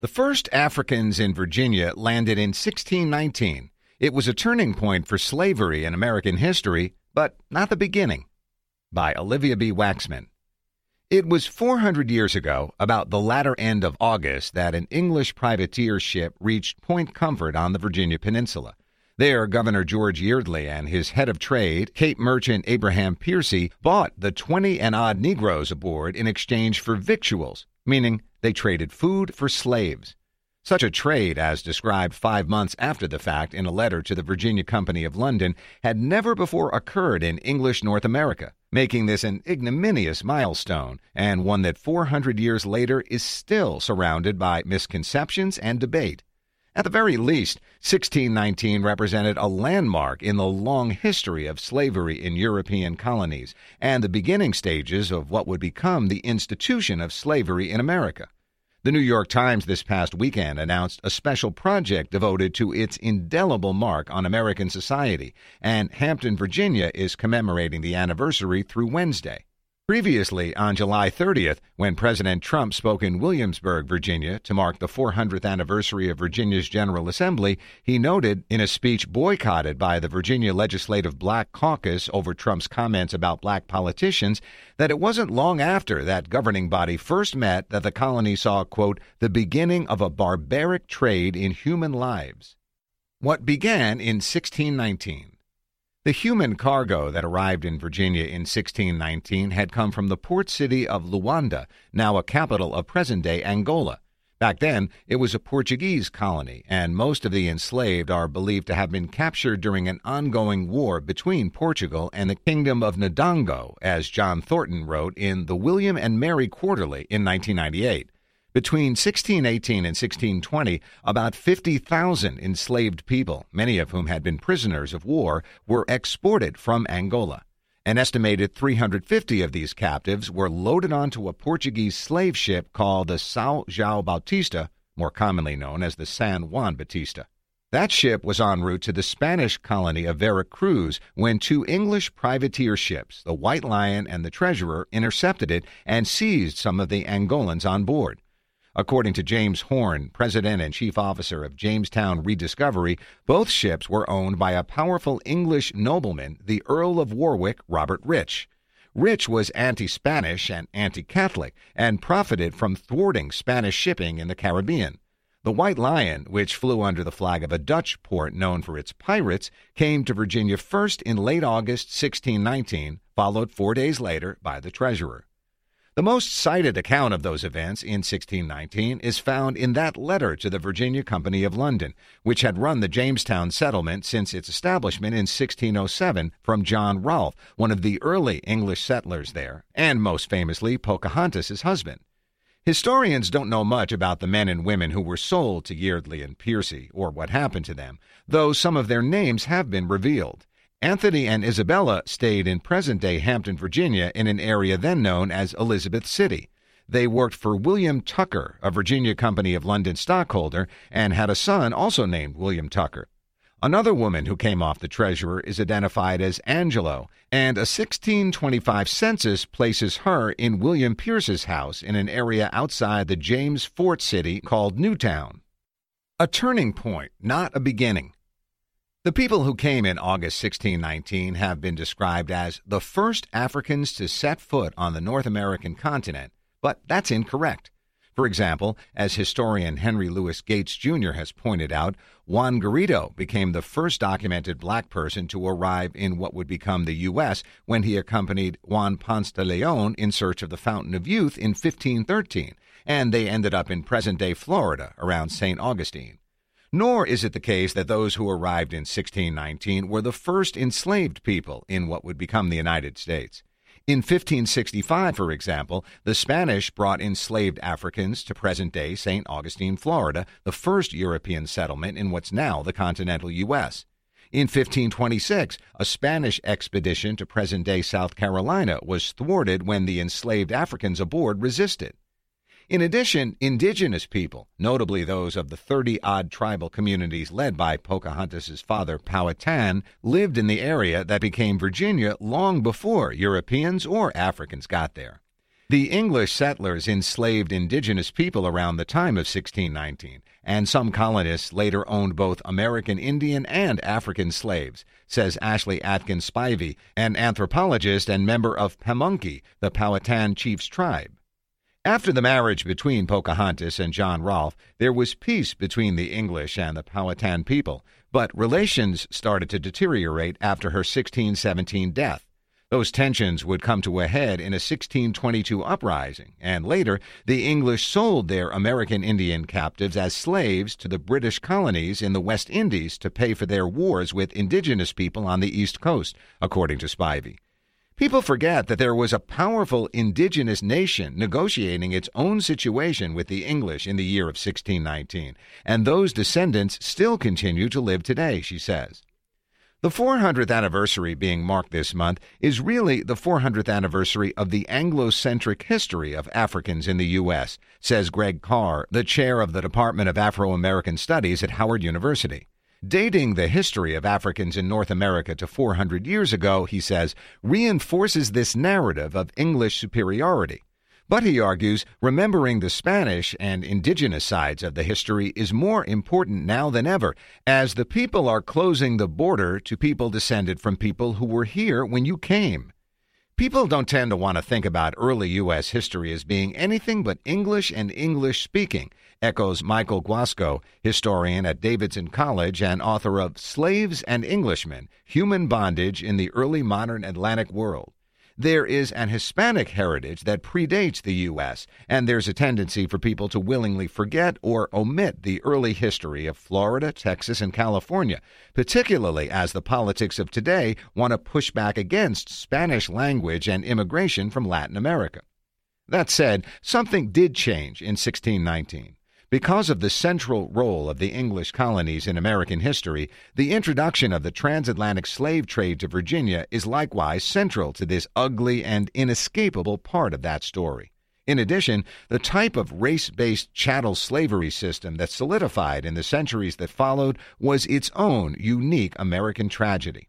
The first Africans in Virginia landed in 1619. It was a turning point for slavery in American history, but not the beginning. By Olivia B. Waxman. It was 400 years ago, about the latter end of August, that an English privateer ship reached Point Comfort on the Virginia Peninsula. There, Governor George Yeardley and his head of trade, Cape merchant Abraham Piercy, bought the 20-and-odd Negroes aboard in exchange for victuals, meaning they traded food for slaves. Such a trade, as described 5 months after the fact in a letter to the Virginia Company of London, had never before occurred in English North America, making this an ignominious milestone, and one that 400 years later is still surrounded by misconceptions and debate. At the very least, 1619 represented a landmark in the long history of slavery in European colonies and the beginning stages of what would become the institution of slavery in America. The New York Times this past weekend announced a special project devoted to its indelible mark on American society, and Hampton, Virginia is commemorating the anniversary through Wednesday. Previously, on July 30th, when President Trump spoke in Williamsburg, Virginia, to mark the 400th anniversary of Virginia's General Assembly, he noted, in a speech boycotted by the Virginia Legislative Black Caucus over Trump's comments about black politicians, that it wasn't long after that governing body first met that the colony saw, quote, the beginning of a barbaric trade in human lives. What began in 1619. The human cargo that arrived in Virginia in 1619 had come from the port city of Luanda, now a capital of present-day Angola. Back then, it was a Portuguese colony, and most of the enslaved are believed to have been captured during an ongoing war between Portugal and the Kingdom of Ndongo, as John Thornton wrote in the William and Mary Quarterly in 1998. Between 1618 and 1620, about 50,000 enslaved people, many of whom had been prisoners of war, were exported from Angola. An estimated 350 of these captives were loaded onto a Portuguese slave ship called the São João Batista, more commonly known as the San Juan Batista. That ship was en route to the Spanish colony of Vera Cruz when two English privateer ships, the White Lion and the Treasurer, intercepted it and seized some of the Angolans on board. According to James Horn, president and chief officer of Jamestown Rediscovery, both ships were owned by a powerful English nobleman, the Earl of Warwick, Robert Rich. Rich was anti-Spanish and anti-Catholic and profited from thwarting Spanish shipping in the Caribbean. The White Lion, which flew under the flag of a Dutch port known for its pirates, came to Virginia first in late August 1619, followed 4 days later by the Treasurer. The most cited account of those events in 1619 is found in that letter to the Virginia Company of London, which had run the Jamestown settlement since its establishment in 1607 from John Rolfe, one of the early English settlers there, and most famously Pocahontas' husband. Historians don't know much about the men and women who were sold to Yeardley and Piercy, or what happened to them, though some of their names have been revealed. Anthony and Isabella stayed in present-day Hampton, Virginia, in an area then known as Elizabeth City. They worked for William Tucker, a Virginia Company of London stockholder, and had a son also named William Tucker. Another woman who came off the Treasurer is identified as Angelo, and a 1625 census places her in William Pierce's house in an area outside the James Fort city called Newtown. A turning point, not a beginning. The people who came in August 1619 have been described as the first Africans to set foot on the North American continent, but that's incorrect. For example, as historian Henry Louis Gates Jr. has pointed out, Juan Garrido became the first documented black person to arrive in what would become the U.S. when he accompanied Juan Ponce de Leon in search of the Fountain of Youth in 1513, and they ended up in present-day Florida around St. Augustine. Nor is it the case that those who arrived in 1619 were the first enslaved people in what would become the United States. In 1565, for example, the Spanish brought enslaved Africans to present-day St. Augustine, Florida, the first European settlement in what's now the continental U.S. In 1526, a Spanish expedition to present-day South Carolina was thwarted when the enslaved Africans aboard resisted. In addition, indigenous people, notably those of the 30-odd tribal communities led by Pocahontas' father, Powhatan, lived in the area that became Virginia long before Europeans or Africans got there. The English settlers enslaved indigenous people around the time of 1619, and some colonists later owned both American Indian and African slaves, says Ashley Atkins Spivey, an anthropologist and member of Pamunkey, the Powhatan chief's tribe. After the marriage between Pocahontas and John Rolfe, there was peace between the English and the Powhatan people, but relations started to deteriorate after her 1617 death. Those tensions would come to a head in a 1622 uprising, and later the English sold their American Indian captives as slaves to the British colonies in the West Indies to pay for their wars with indigenous people on the East Coast, according to Spivey. People forget that there was a powerful indigenous nation negotiating its own situation with the English in the year of 1619, and those descendants still continue to live today, she says. The 400th anniversary being marked this month is really the 400th anniversary of the Anglo-centric history of Africans in the U.S., says Greg Carr, the chair of the Department of Afro-American Studies at Howard University. Dating the history of Africans in North America to 400 years ago, he says, reinforces this narrative of English superiority. But, he argues, remembering the Spanish and indigenous sides of the history is more important now than ever, as the people are closing the border to people descended from people who were here when you came. People don't tend to want to think about early U.S. history as being anything but English and English-speaking, echoes Michael Guasco, historian at Davidson College and author of Slaves and Englishmen, Human Bondage in the Early Modern Atlantic World. There is an Hispanic heritage that predates the U.S., and there's a tendency for people to willingly forget or omit the early history of Florida, Texas, and California, particularly as the politics of today want to push back against Spanish language and immigration from Latin America. That said, something did change in 1619. Because of the central role of the English colonies in American history, the introduction of the transatlantic slave trade to Virginia is likewise central to this ugly and inescapable part of that story. In addition, the type of race-based chattel slavery system that solidified in the centuries that followed was its own unique American tragedy.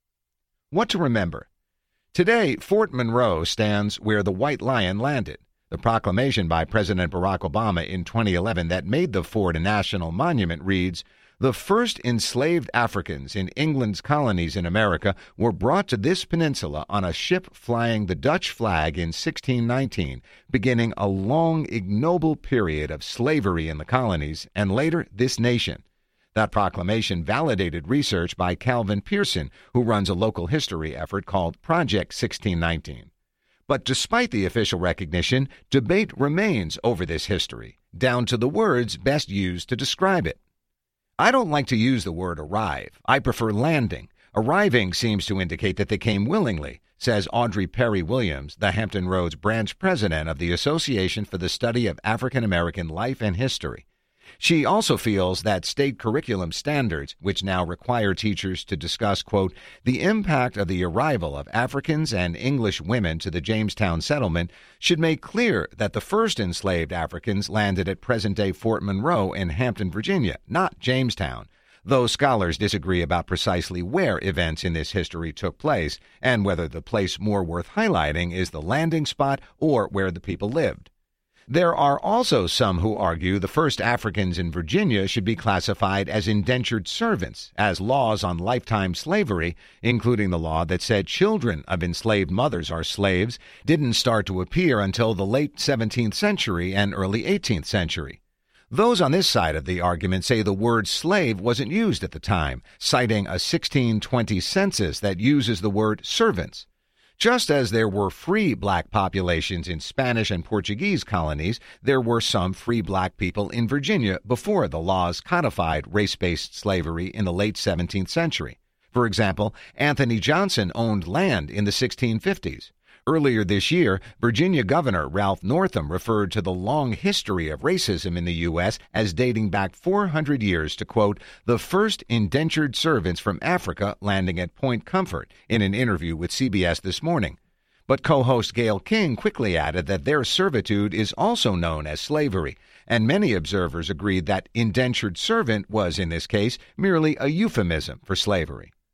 What to remember? Today, Fort Monroe stands where the White Lion landed. The proclamation by President Barack Obama in 2011 that made the fort a national monument reads, "The first enslaved Africans in England's colonies in America were brought to this peninsula on a ship flying the Dutch flag in 1619, beginning a long, ignoble period of slavery in the colonies and later this nation." That proclamation validated research by Calvin Pearson, who runs a local history effort called Project 1619. But despite the official recognition, debate remains over this history, down to the words best used to describe it. I don't like to use the word arrive. I prefer landing. Arriving seems to indicate that they came willingly, says Audrey Perry Williams, the Hampton Roads branch president of the Association for the Study of African American Life and History. She also feels that state curriculum standards, which now require teachers to discuss, quote, the impact of the arrival of Africans and English women to the Jamestown settlement, should make clear that the first enslaved Africans landed at present-day Fort Monroe in Hampton, Virginia, not Jamestown, though scholars disagree about precisely where events in this history took place and whether the place more worth highlighting is the landing spot or where the people lived. There are also some who argue the first Africans in Virginia should be classified as indentured servants, as laws on lifetime slavery, including the law that said children of enslaved mothers are slaves, didn't start to appear until the late 17th century and early 18th century. Those on this side of the argument say the word slave wasn't used at the time, citing a 1620 census that uses the word servants. Just as there were free black populations in Spanish and Portuguese colonies, there were some free black people in Virginia before the laws codified race-based slavery in the late 17th century. For example, Anthony Johnson owned land in the 1650s. Earlier this year, Virginia Governor Ralph Northam referred to the long history of racism in the U.S. as dating back 400 years to, quote, the first indentured servants from Africa landing at Point Comfort in an interview with CBS This Morning. But co-host Gayle King quickly added that their servitude is also known as slavery, and many observers agreed that indentured servant was, in this case, merely a euphemism for slavery.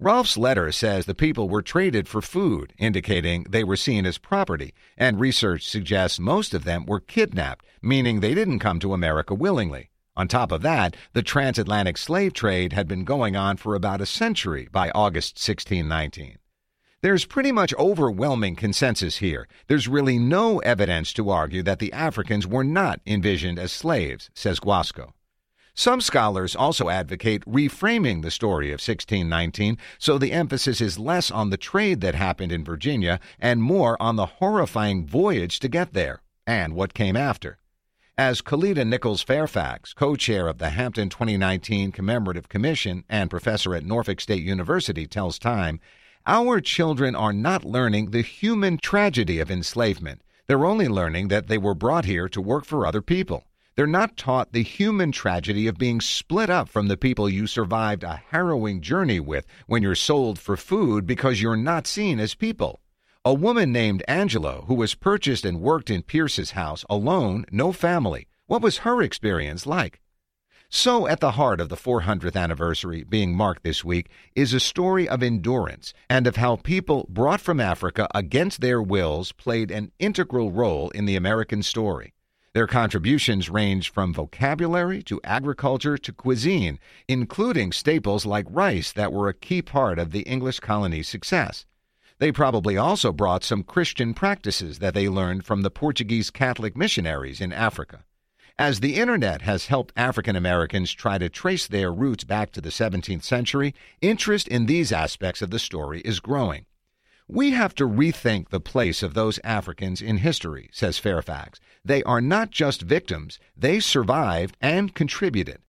Rolfe's letter says the people were traded for food, indicating they were seen as property, and research suggests most of them were kidnapped, meaning they didn't come to America willingly. On top of that, the transatlantic slave trade had been going on for about a century by August 1619. There's pretty much overwhelming consensus here. There's really no evidence to argue that the Africans were not envisioned as slaves, says Guasco. Some scholars also advocate reframing the story of 1619 so the emphasis is less on the trade that happened in Virginia and more on the horrifying voyage to get there and what came after. As Kalita Nichols Fairfax, co-chair of the Hampton 2019 Commemorative Commission and professor at Norfolk State University, tells Time, our children are not learning the human tragedy of enslavement. They're only learning that they were brought here to work for other people. They're not taught the human tragedy of being split up from the people you survived a harrowing journey with when you're sold for food because you're not seen as people. A woman named Angela, who was purchased and worked in Pierce's house alone, no family. What was her experience like? So at the heart of the 400th anniversary being marked this week is a story of endurance and of how people brought from Africa against their wills played an integral role in the American story. Their contributions range from vocabulary to agriculture to cuisine, including staples like rice that were a key part of the English colony's success. They probably also brought some Christian practices that they learned from the Portuguese Catholic missionaries in Africa. As the Internet has helped African Americans try to trace their roots back to the 17th century, interest in these aspects of the story is growing. We have to rethink the place of those Africans in history, says Fairfax. They are not just victims, they survived and contributed.